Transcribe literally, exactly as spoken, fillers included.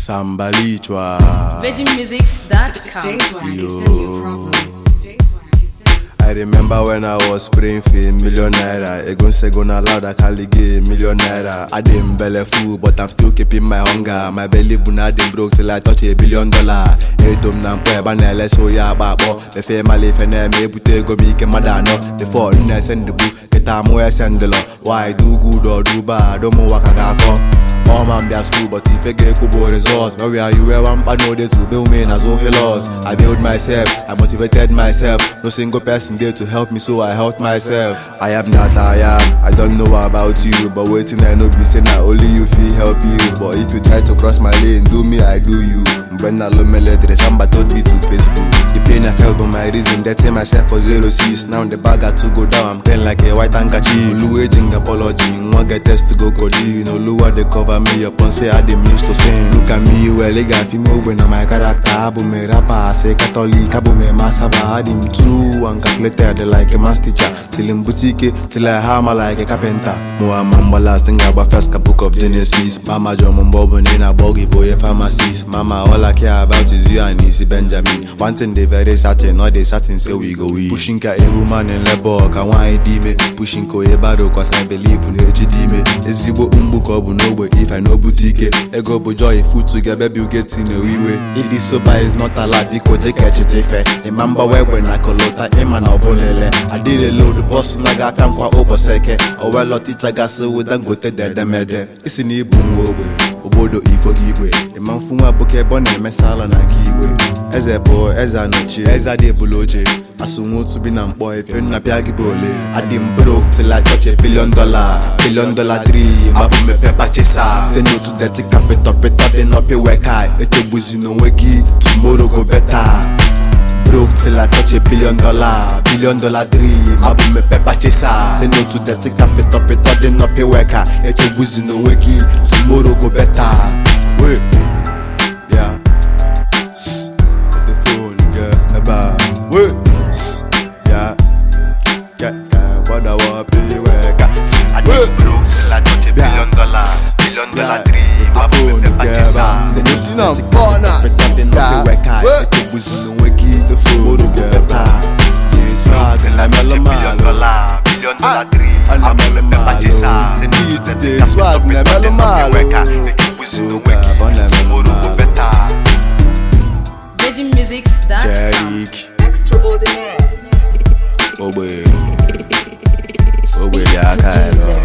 Sambalichwa Virgin Musics dot com. Yo. I remember when I was praying for a million naira. Egon say gonna allow that Kalige million naira. I didn't belly full, but I'm still keeping my hunger. My belly buna didn't broke till I touch a billion dollar. Hey tom nam pwe banele so ya babo. The family fene me bute go me ke madano. Before I send the book, it am where send the law. Why do good or do bad? Don't know what I got. All man be at school, but if I get kubo results, where are you? Where one bad no day to build me as all lost. I build myself, I motivated myself. No single person there to help me, so I helped myself. I am not I am. I don't know about you, but waiting I know be saying that only you feel help you. But if you try to cross my lane, do me I do you. When I love me letter, somebody told me to Facebook. The pain I felt but my reason, that myself for zero seas. Now the bag got to go down, I'm playing like a white handkerchief. Olu aging apology, one get test to go coding. Olu what they cover me up and say I didn't used to sing. Look at me, well, they got me when I'm my character. Abu me rapper, say Catholic, Abu me masaba. I him too, and calculated like a math teacher. Till in boutique, till I hammer like a carpenter. More mamba last thing about first book of Genesis. Mama John Mumbobo in a boggy boy pharmacist. Mama all I care about is you and Issy Benjamin. One thing they very certain, all they certain say we go we. Pushing ka a woman in labor, can wine me. Pushing ko a bado cause I believe in H D me. Ezibo umbuko bu no way if I know boutique. Ego bo joy food together baby you get in a wee way. If this sober is not allowed, because they catch it if I remember where when I colota ema na obolele. I did a load the boss na ga tam kwa oboseke. O well lot teacher gas with and go te de demede. It's in ibu wobe. Obodo ifo gigwe. E man funwa boke bone mesala na gigwe. Eze bo, eza nochi, eza de buloje. Asunwo to be nam boy, if you're not piagi bole. I didn't broke till I touch a billion dollar. Billion dollar three, mabu me pepa chesa. Say no to that take up it up it up and up it work high. It a buzi no weki, tomorrow go better. Broke till I touch a billion dollar. Billion dollar three, mabu me pepa chesa. Say no to that take up it up it up and up it work high. It a buzi no weki, tomorrow go better. Wait, yeah. Shh. The phone, yeah, eba. Wait. Yeah, yeah, yeah, what I want to be work. I did broke till I touch a billion dollar. Billion dollar three, my phone together. Say no sin on corner. Pretending not to work hard. It was no wiki, the phone together. Yes, broke till I touch a billion dollar. Billion dollar three, my phone together. Say no to this swag, never the mal. It was no wiki, tomorrow go better. Virgin Musics dot com. Extraordinaire. Oh boy, oh boy, yeah,